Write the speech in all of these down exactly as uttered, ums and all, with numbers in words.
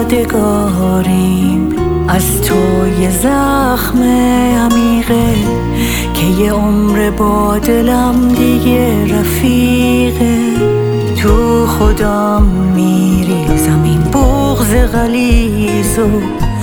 یادگاریم از تو، یه زخم عمیقه که یه عمر با دلم دیگه رفیقه. تو خودم میریزم این بغض غلیظ و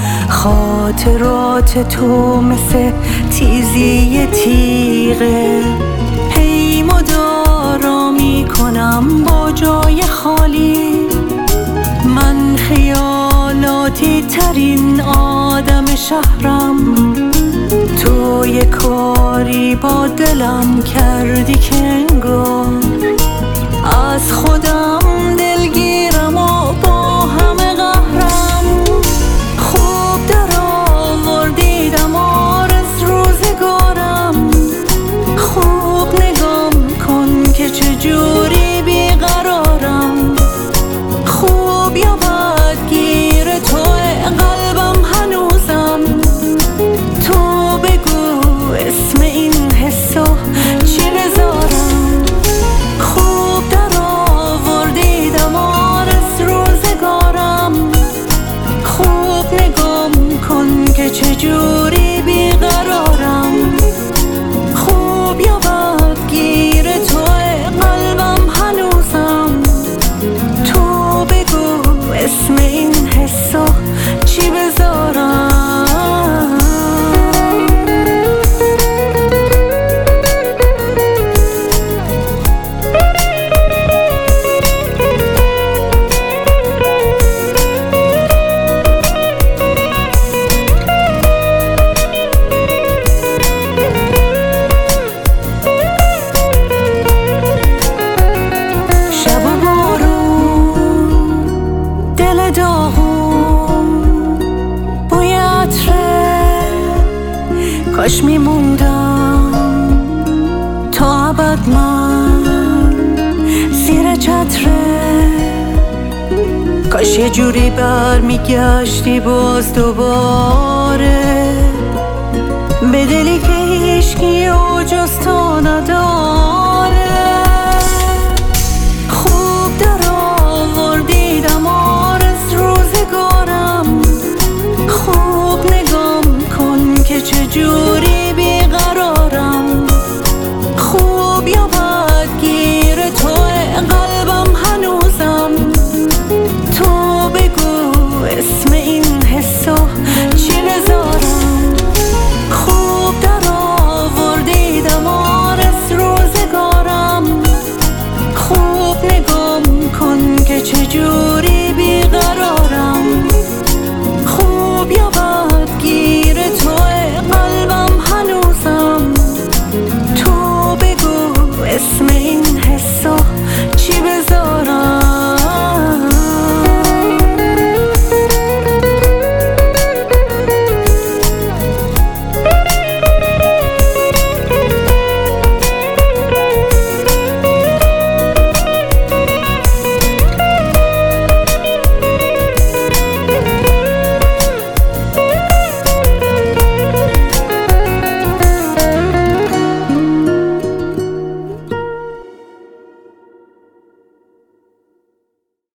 خاطرات تو مثل تیزی تیغه. هی مدارا میکنم با جای خالی، من خیالاتی ترین آدم شهرم. تو یه کاری با دلم کردی که انگار از خودم دلگیرم و با همه قهرم. خوب در آوردی دمار از روزگارم، خوب نگام کن که چجوری بیقرارم. خوب یا بد گیر توی قلبم هنوزم. تو بگو اسم این حسو چی بذارم. خوب در آوردی دمار از روزگارم، خوب نگام کن که چجوری بیقرارم. خوب یا بد گیر توی قلبم هنوزم. تو بگو اسم این حسو چی بذارم. کاش میموندم تا ابد من زیر چتره. کاش یه جوری برمیگشتی باز دوباره به دلی که هیچکی و جز تو نداره.